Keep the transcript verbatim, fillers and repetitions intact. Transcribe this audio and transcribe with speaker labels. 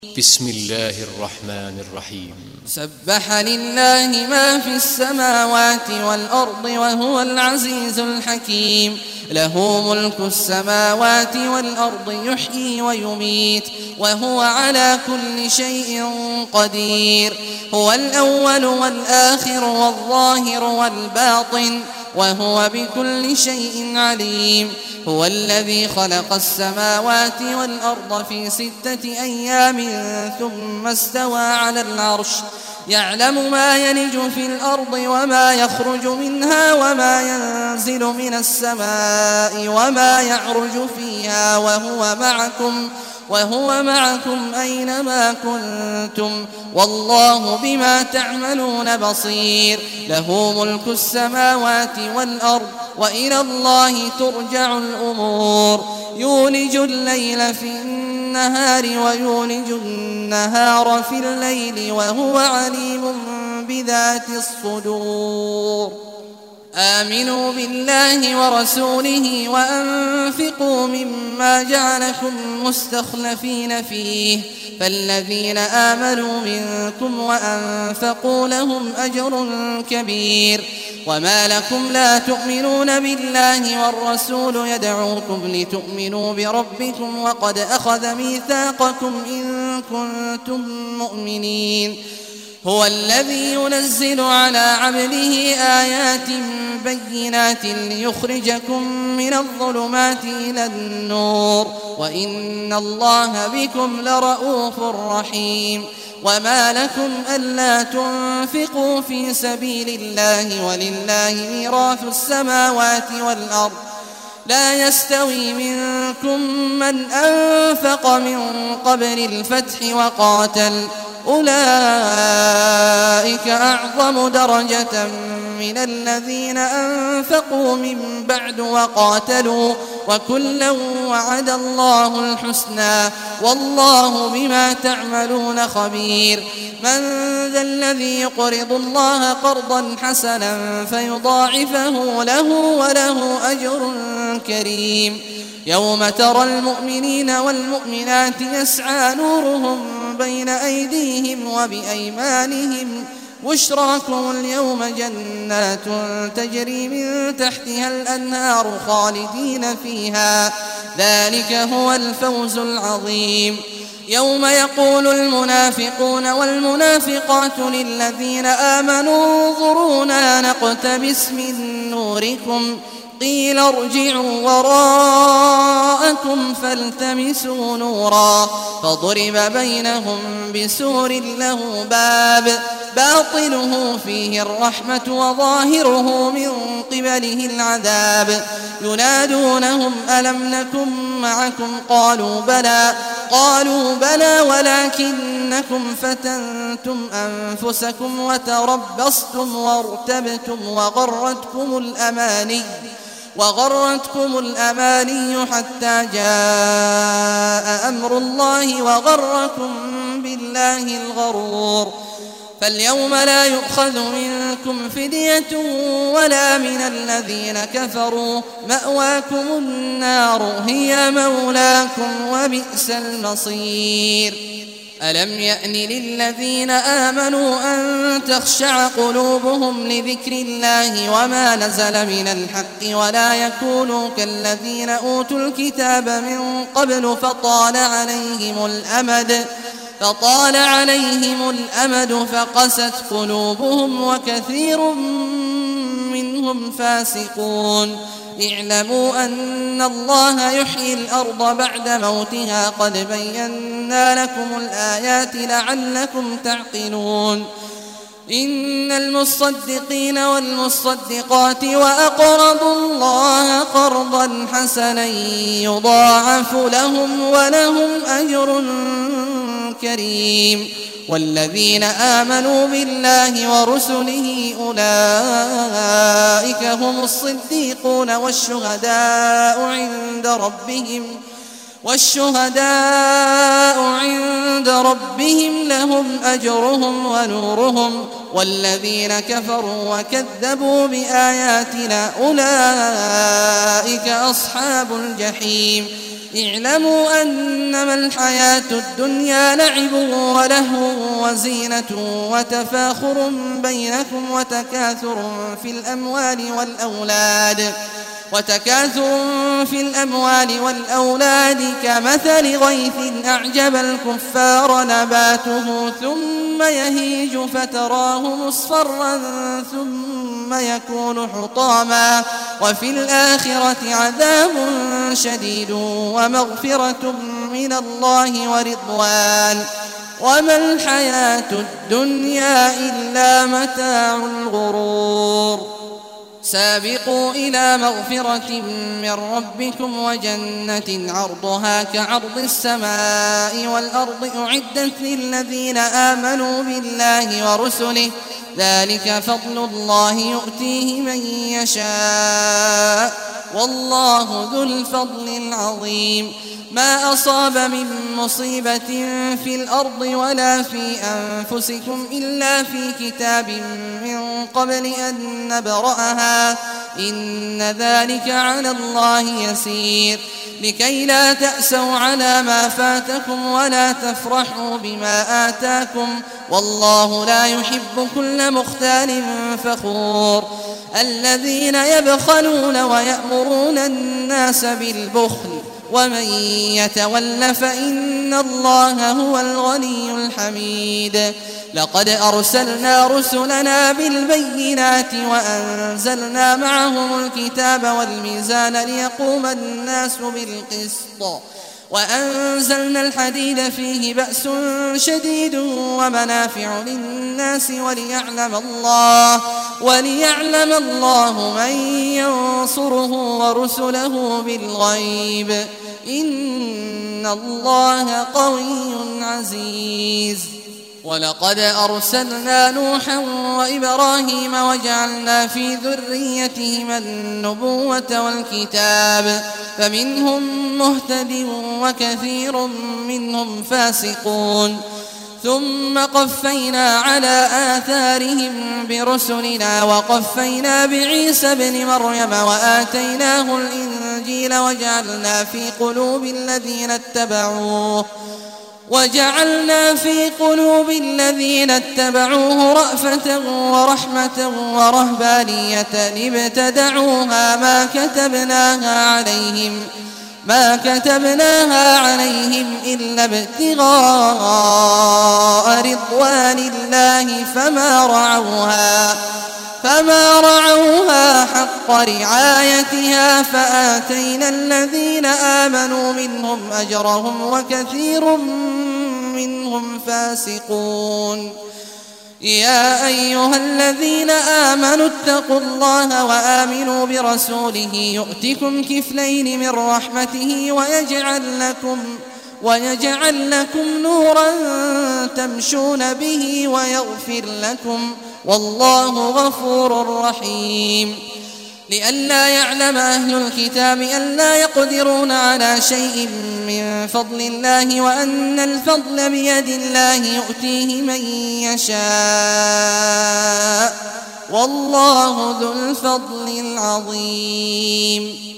Speaker 1: بسم الله الرحمن الرحيم.
Speaker 2: سبح لله ما في السماوات والأرض وهو العزيز الحكيم. له ملك السماوات والأرض يحيي ويميت وهو على كل شيء قدير. هو الأول والآخر والظاهر والباطن وهو بكل شيء عليم. هو الذي خلق السماوات والأرض في ستة أيام ثم استوى على العرش يعلم ما يلج في الأرض وما يخرج منها وما ينزل من السماء وما يعرج فيها وهو معكم وهو معكم أينما كنتم والله بما تعملون بصير. له ملك السماوات والأرض وإلى الله ترجع الأمور. يولج الليل في النهار ويولج النهار في الليل وهو عليم بذات الصدور. آمنوا بالله ورسوله وأنفقوا مما جعلكم مستخلفين فيه فالذين آمنوا منكم وأنفقوا لهم أجر كبير. وما لكم لا تؤمنون بالله والرسول يدعوكم لتؤمنوا بربكم وقد أخذ ميثاقكم إن كنتم مؤمنين. هو الذي ينزل على عبده آيات بينات ليخرجكم من الظلمات إلى النور وإن الله بكم لرءوف رحيم. وما لكم ألا تنفقوا في سبيل الله ولله ميراث السماوات والأرض لا يستوي منكم من أنفق من قبل الفتح وقاتل أولئك أعظم درجة من الذين أنفقوا من بعد وقاتلوا وكلا وعد الله الحسنى والله بما تعملون خبير. من ذا الذي يقرض الله قرضا حسنا فيضاعفه له وله أجر كريم. يوم ترى المؤمنين والمؤمنات يسعى نورهم بين أيديهم وبأيمانهم بشراكم اليوم جنات تجري من تحتها الأنهار خالدين فيها ذلك هو الفوز العظيم. يوم يقول المنافقون والمنافقات للذين آمنوا انظرونا نقتبس من نوركم قيل ارجعوا وراءكم فالتمسوا نورا فضرب بينهم بسور له باب باطنه فيه الرحمة وظاهره من قبله العذاب. ينادونهم ألم نكن معكم قالوا بلى قالوا بلى ولكنكم فتنتم أنفسكم وتربصتم وارتبتم وغرتكم الأماني وغرتكم الأماني حتى جاء أمر الله وغركم بالله الغرور. فاليوم لا يؤخذ منكم فدية ولا من الذين كفروا مأواكم النار هي مولاكم وبئس المصير. ألم يأن للذين آمنوا أن تخشع قلوبهم لذكر الله وما نزل من الحق ولا يكونوا كالذين أوتوا الكتاب من قبل فطال عليهم الأمد فطال عليهم الأمد فقست قلوبهم وكثير منهم فاسقون. اعلموا أن الله يحيي الأرض بعد موتها قد بينا لكم الآيات لعلكم تعقلون. إن المصدقين والمصدقات وأقرضوا الله قرضا حسنا يضاعف لهم ولهم أجر كريم. والذين آمنوا بالله ورسله أولئك هم الصديقون والشهداء عند ربهم والشهداء عند ربهم لهم أجرهم ونورهم. والذين كفروا وكذبوا بآياتنا أولئك أصحاب الجحيم. اعلموا أنما الحياة الدنيا لعب ولهو وزينة وتفاخر بينكم وتكاثر في الأموال والأولاد وتكاثر في الأموال والأولاد كمثل غيث أعجب الكفار نباته ثم يهيج فتراه مصفرا ثم يكون حطاما وفي الآخرة عذاب شديد ومغفرة من الله ورضوان وما الحياة الدنيا إلا متاع الغرور. سابقوا إلى مغفرة من ربكم وجنة عرضها كعرض السماء والأرض أعدت للذين آمنوا بالله ورسله ذلك فضل الله يؤتيه من يشاء والله ذو الفضل العظيم. ما أصاب من مصيبة في الأرض ولا في أنفسكم إلا في كتاب من قبل أن نبرأها إن ذلك على الله يسير لكي لا تأسوا على ما فاتكم ولا تفرحوا بما آتاكم والله لا يحب كل مختال فخور. الذين يبخلون ويأمرون الناس بالبخل ومن يتول فإن الله هو الغني الحميد. لقد أرسلنا رسلنا بالبينات وأنزلنا معهم الكتاب والميزان ليقوم الناس بالقسط وأنزلنا الحديد فيه بأس شديد ومنافع للناس وليعلم الله وليعلم الله من ينصره ورسله بالغيب إن الله قوي عزيز. ولقد أرسلنا نوحا وإبراهيم وجعلنا في ذريتهما النبوة والكتاب فمنهم مهتد وكثير منهم فاسقون ثم قفينا على آثارهم برسلنا وقفينا بعيسى ابن مريم وآتيناه الإنجيل وجعلنا في قلوب الذين اتبعوه وجعلنا في قلوب الذين اتبعوه رأفة ورحمة ورهبانية ابتدعوها ما كتبناها عليهم ما كتبناها عليهم إلا ابتغاء رضوان الله فما رعوها فما رعوها حق رعايتها فآتينا الذين آمنوا منهم أجرهم وكثير منهم فاسقون. يا أيها الذين آمنوا اتقوا الله وآمنوا برسوله يؤتكم كفلين من رحمته ويجعل لكم ويجعل لكم نورا تمشون به ويغفر لكم والله غفور رحيم. لئلا يعلم أهل الكتاب ألا يقدرون على شيء من فضل الله وأن الفضل بيد الله يؤتيه من يشاء والله ذو الفضل العظيم.